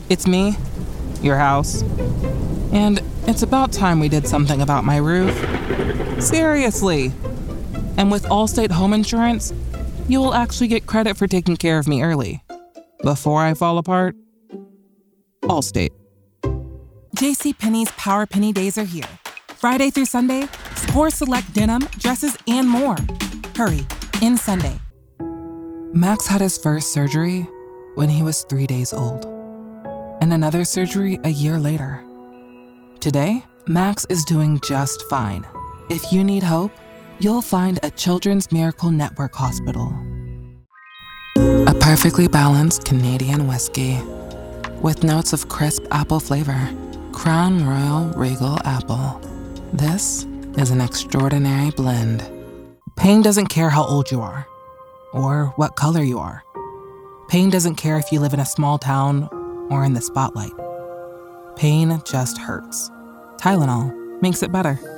It's me, your house, and it's about time we did something about my roof. Seriously. And with Allstate Home Insurance, you will actually get credit for taking care of me early, before I fall apart. Allstate. JCPenney's Power Penny Days are here. Friday through Sunday, score select denim, dresses, and more. Hurry, in Sunday. Max had his first surgery when he was 3 days old, and another surgery a year later. Today, Max is doing just fine. If you need hope, you'll find a Children's Miracle Network hospital. A perfectly balanced Canadian whiskey with notes of crisp apple flavor. Crown Royal Regal Apple. This is an extraordinary blend. Pain doesn't care how old you are or what color you are. Pain doesn't care if you live in a small town or in the spotlight. Pain just hurts. Tylenol makes it better.